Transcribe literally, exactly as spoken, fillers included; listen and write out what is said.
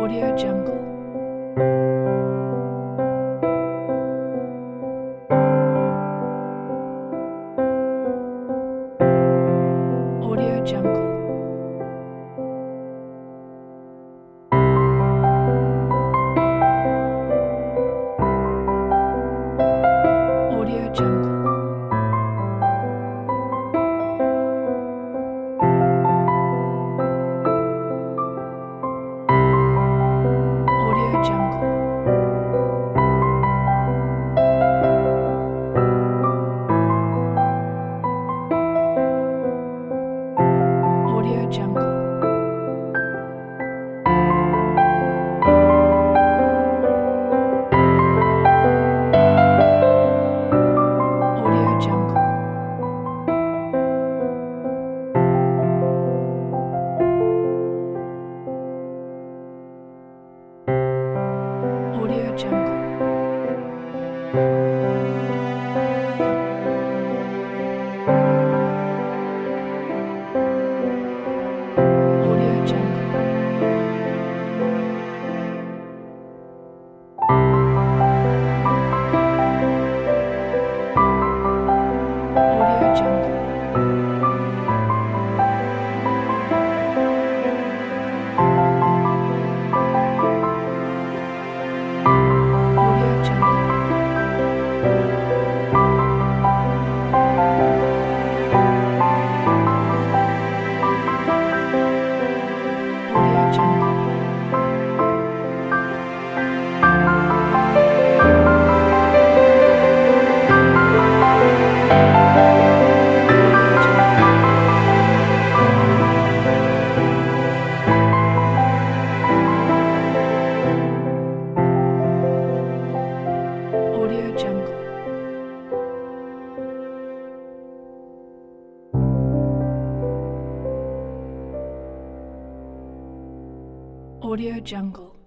Audio Jungle. Audio Jungle. Audio Jungle. Audio Jungle. Audio Jungle. Audio Jungle. Audio Jungle. Audio Jungle. Audio Jungle. Audio Jungle. Audio Jungle. Audio Jungle. Audio Jungle.